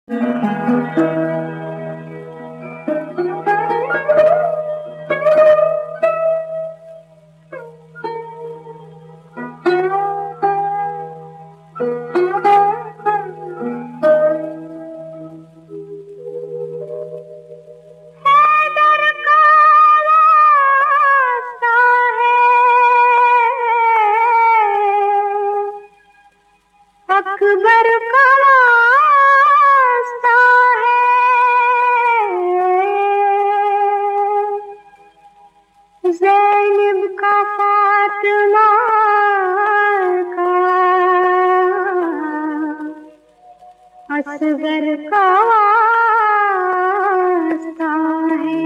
अकबर का रास्ता है, ज़ैनब का फातिमा का, असगर का वास्ता है।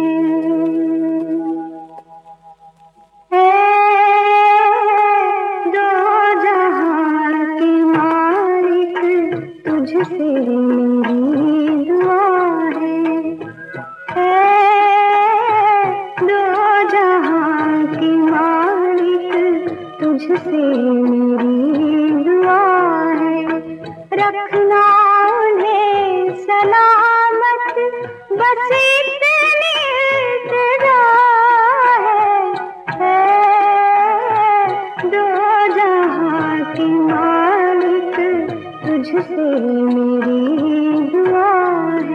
तुझसे मेरी दुआ है, दो जहां की मालिक तुझसे मेरी दुआ है। रखना उन्हें सलामत बस इतनी इल्तिजा है, दो जहां की मालिक तुझसे मेरी दुआ है।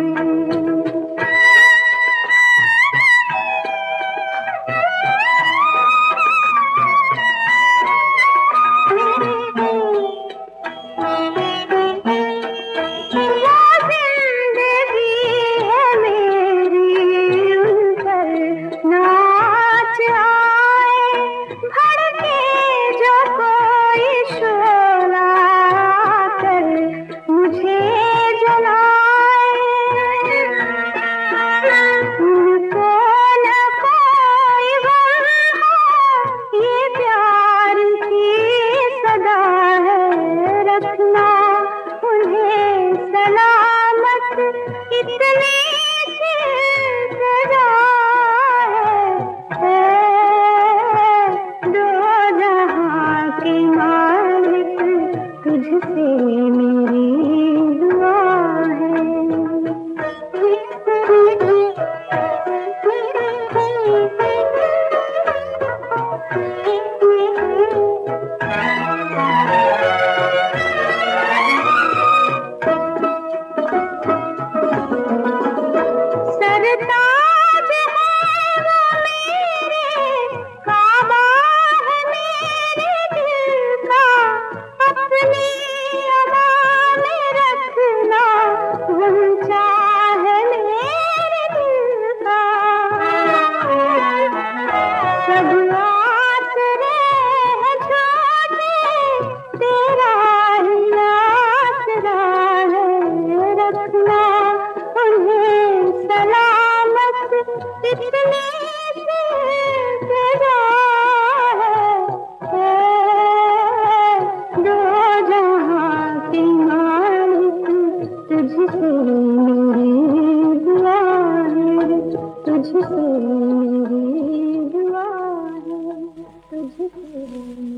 जिंदगी है मेरी उन पर नाच आए, भड़के जो कोई शोला कर मुझे जलाए। उनको न कोई गम हो, ये प्यार की सदा है। रखना उन्हें सलामत इतनी सी सजा है, दो जहां की मालिक तुझसे मेरी दुआ है। सरताज है वो मेरे, काबा है मेरे दिल का, अपनी अमान रखना गमछा है मेरे दिल का। सब आसरे हैं छोटे, तेरा ही आसरा है। रखना उन्हें सलामत इतनी सी सजा है, दो जहां की मालिक तुझसे मेरी दुआ है। तुझसे मेरी दुआ है, तुझसे